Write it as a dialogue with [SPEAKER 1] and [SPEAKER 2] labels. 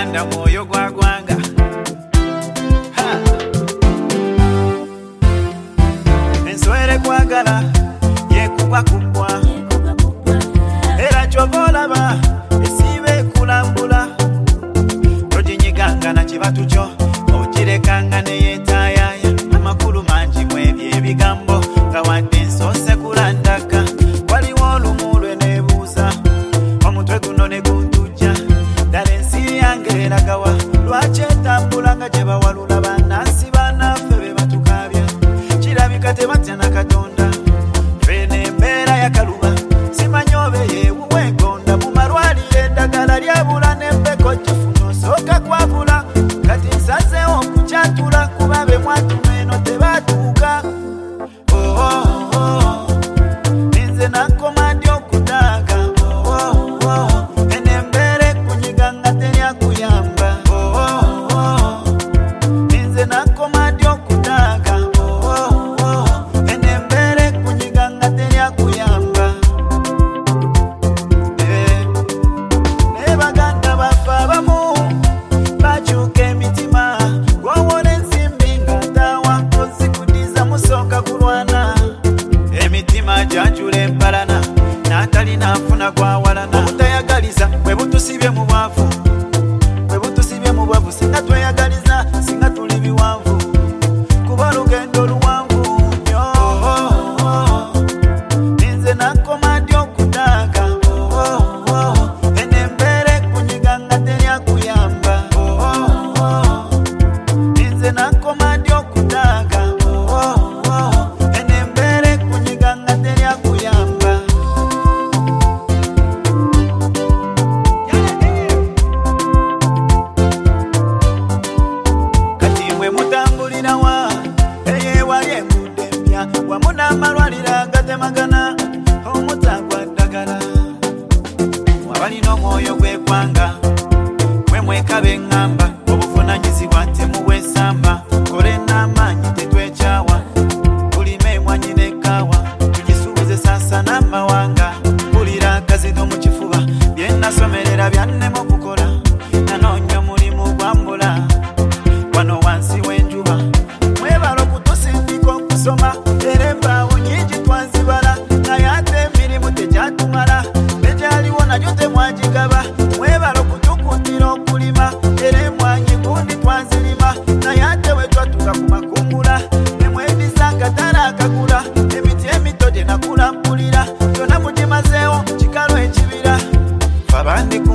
[SPEAKER 1] Uganda mwoyo gwa gwanga. Enswere kwagala yekuba kubwa era chovola ba esibe kulambula tojinyiganga na kibatu kyo okirekanga ne yetayaya amakulu mangi mwebye ebigambo nga wadde nsose kulandaka waliwo olumulwe nebuuza omutwe guno ne guntujja ddala ensi yange eragawa lwaki etambula nga gye bawalula bannansi bannaffe be batukabya kirabika tebatya na Katonda fene embeera yakaluba simanyi obe yeewuwe engonda mu malwaliro eddagala lyabula n'empeko gifuna osooka kwabula kati nsazeewo okukyatula kuba be mwatuma eno tebatuuka ninze nakoma ndi okutaaga eno embeera ekunyiga nga teryakuyamba ninze nakoma ndi okutaaga eno embeera ekunyiga nga teryakuyamba naye baganda baffe abamu bakyuka emitima gwowola ensimbi ng'ataawa ozikudiza musooka kulwana emitima gyajula empalana n'atalina afuna gwawalana obutayagaliza bwe butusibye mu bwavu singa tweyagaliza singa tuli biwanvu kuba olugendo luwanvu nnyo ninze nakoma ndi okutaaga eno embeera ekunyiga nga teryakuyamba ninze nakoma ndi okutaaga eno embeera ekunyiga nga teryakuyamba kati mwe mutambulirawa eyewali engudde empya wamu n'amalwaliro agatemagana omutagwa ddagala wabalina omwoyo gw'eggwanga mwe mwekaba eŋŋamba obuvunanyizibwa temubwesamba kole n'amaanyi tetwekyawa tulime emwanyi n'ekkaawa tugisuubize sasa n'amawanga mpulira akazido mu kifuba bye nasomerera byannema okukola nanoonya omulimu gwambula wano wansi w'enjuba mwebala okutusindika okusoma era embaawo nyingi twanzibala naye ate emirimu tegyatumala negyaliwo nagyo temwagigaba mwebala okutukutira okulima era emwanyi gundi twanzirima naye ate we twatuka ku makungula nemwediza akatala akagula emiti emito gye nakula mpulira gyonna mugimazeewo kikalu ekibira fabandi